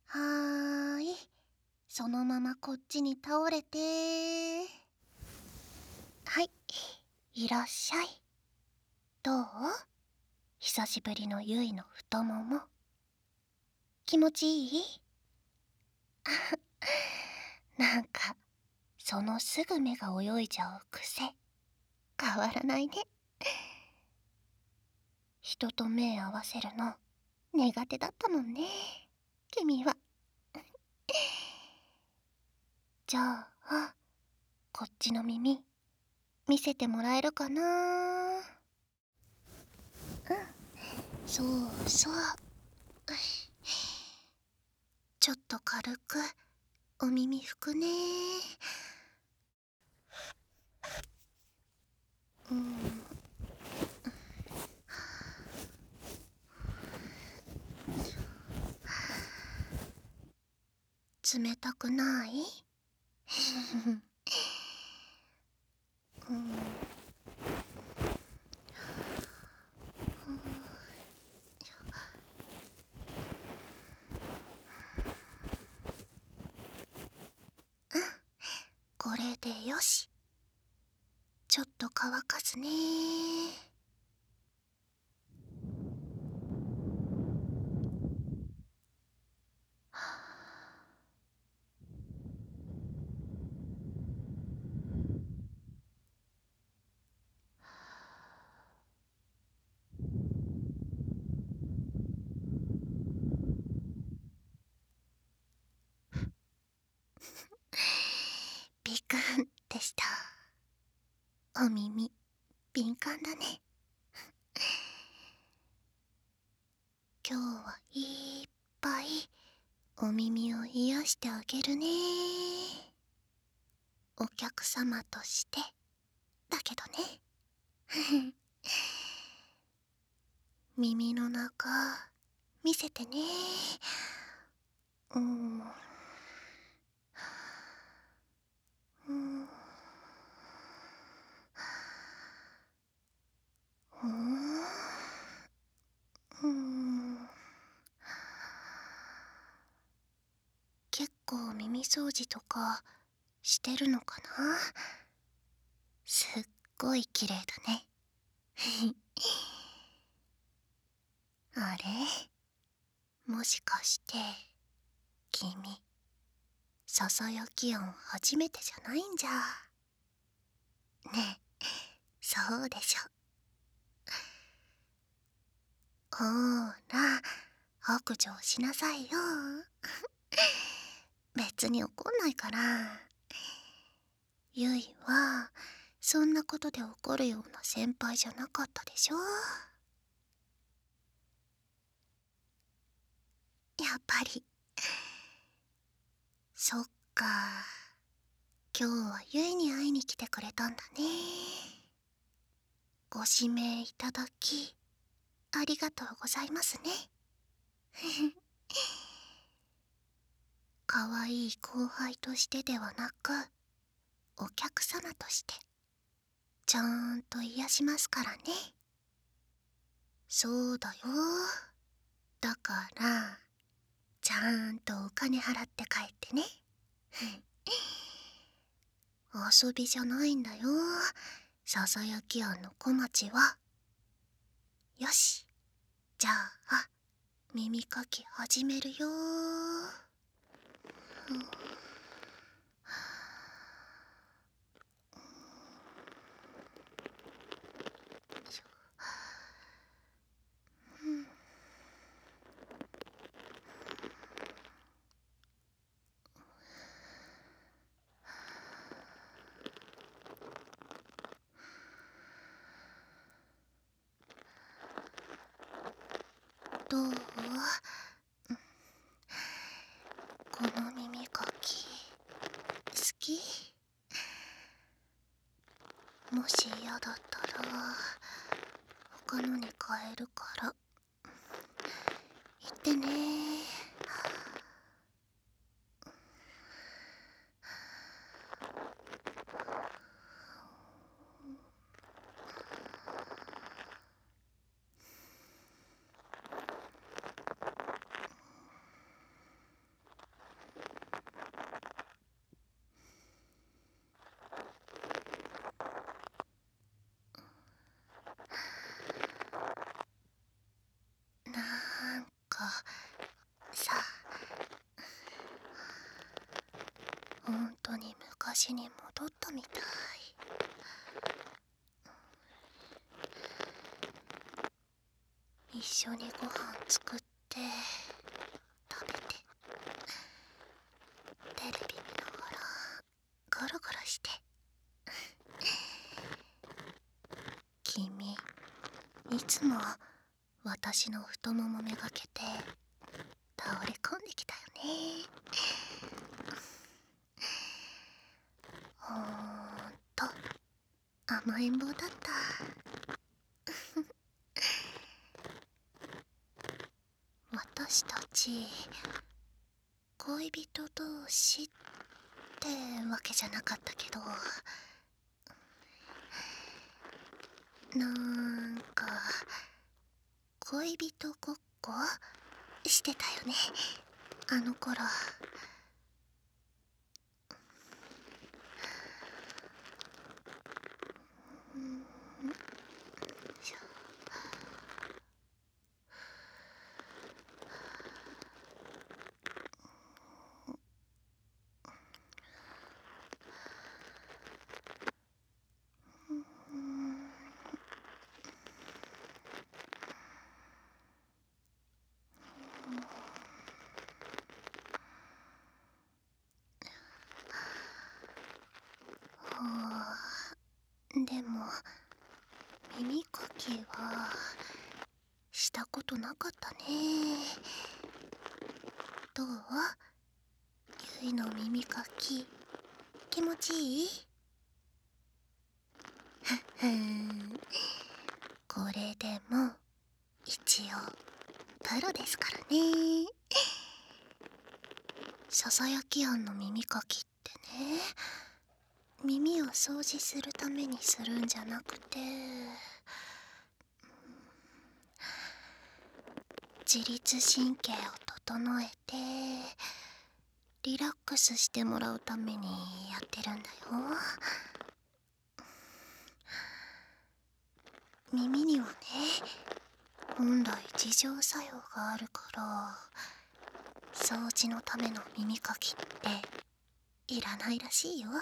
はーい。そのままこっちに倒れて。はい。いらっしゃい。どう？久しぶりのゆいの太もも。気持ちいい？なんか、そのすぐ目が泳いじゃう癖。変わらないね。人と目合わせるの苦手だったもんね。君は。じゃあ、こっちの耳、見せてもらえるかな？うん、そうそう。ちょっと軽くお耳拭くね。うん、冷たくない？うん、これでよし。ちょっと乾かすね。ビクンでした。お耳敏感だね。今日はいっぱいお耳を癒してあげるね。お客様としてだけどね。耳の中見せてね。うん、うん、うん、うん。結構耳掃除とかしてるのかな？すっごい綺麗だね。あれ、もしかして君、ささやき音初めてじゃないんじゃ。ねえ、そうでしょ。ほーら、白状しなさいよ。別に怒んないから。ゆいはそんなことで怒るような先輩じゃなかったでしょ。やっぱり。そっか、今日はゆいに会いに来てくれたんだね。ご指名いただきありがとうございますね。可愛い後輩としてではなく、お客様としてちゃんと癒しますからね。そうだよ。だからちゃんとお金払って帰ってね。遊びじゃないんだよ、ささやき庵の小町は。よし、じゃあ耳かき始めるよ。どう？この耳かき好き？もし嫌だったら他のに変えるから言ってね。 さあ、本当に昔に戻ったみたい。一緒にご飯作って食べてテレビ見ながらゴロゴロして。君いつも私の太ももめがけて倒れ込んできたよね。ほんと甘えん坊だった。私たち恋人同士ってわけじゃなかったけど、なんか恋人ごっこしてたよね、あの頃。でも耳かきはしたことなかったね。どう？ゆいの耳かき気持ちいい？これでも一応プロですからね。ささやき庵の耳かきってね、耳を掃除するためにするんじゃなくて、自律神経を整えてリラックスしてもらうためにやってるんだよ。耳にはね、本来自浄作用があるから、掃除のための耳かきっていらないらしいよ。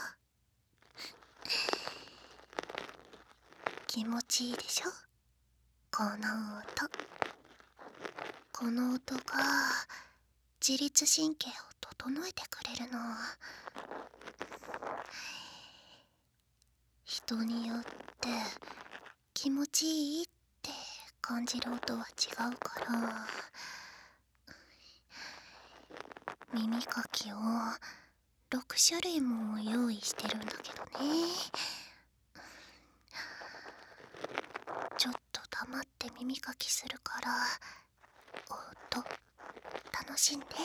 気持ちいいでしょ、この音。この音が自律神経を整えてくれるの。人によって気持ちいいって感じる音は違うから、耳かきを6種類も用意してるんだけどね。ちょっと黙って耳かきするから、音楽しんで。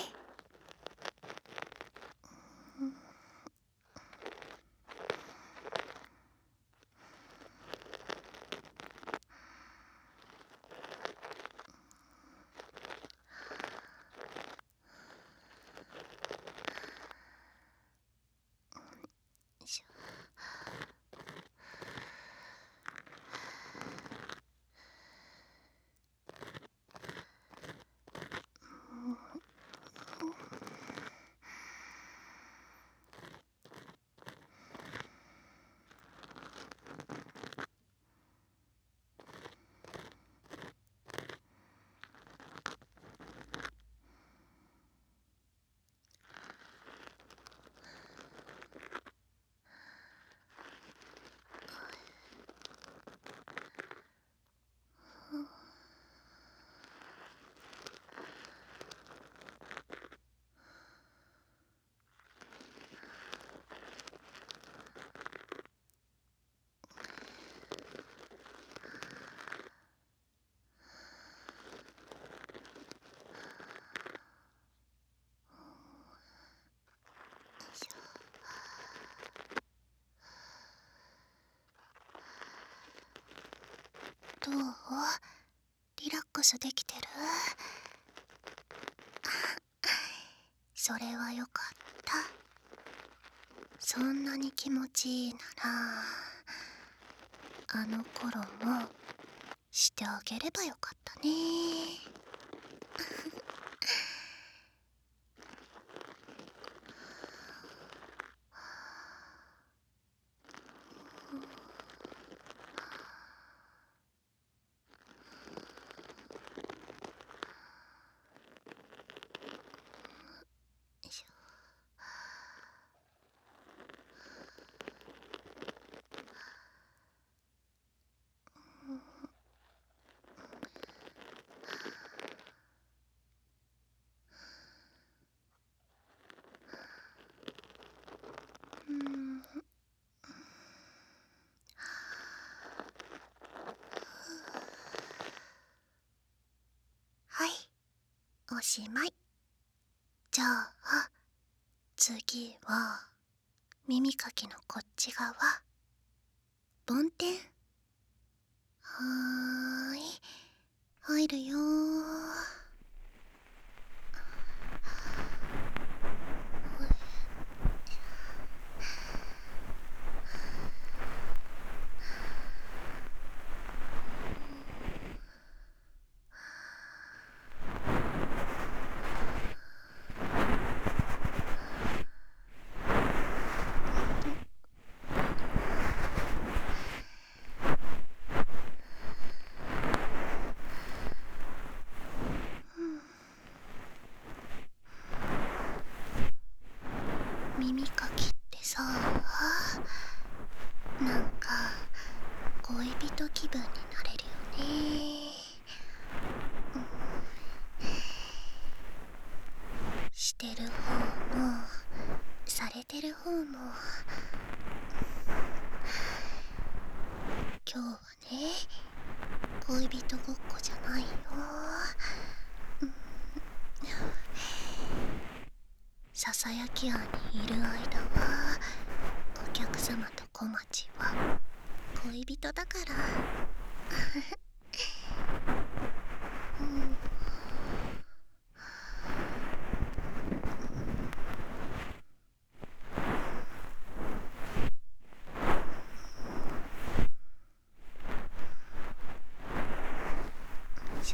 どう？リラックスできてる？それはよかった。そんなに気持ちいいなら、あの頃もしてあげればよかったね。 おしまい。じゃあ次は耳かきのこっち側、梵天。はーい、入るよー。耳かきってさ、なんか恋人気分になれるよね。してる方もされてる方も、今日はね、恋人ごっこじゃないよ。ささやき庵にいる間はお客様と小町は恋人だから。しょ。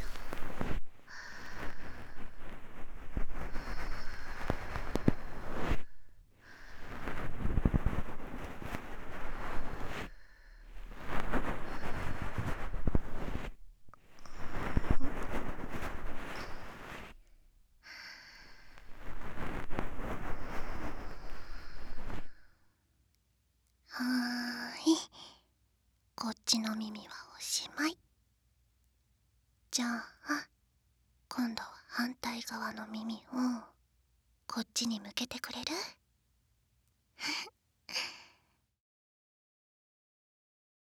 はーい、こっちの耳はおしまい。じゃあ今度は反対側の耳をこっちに向けてくれる？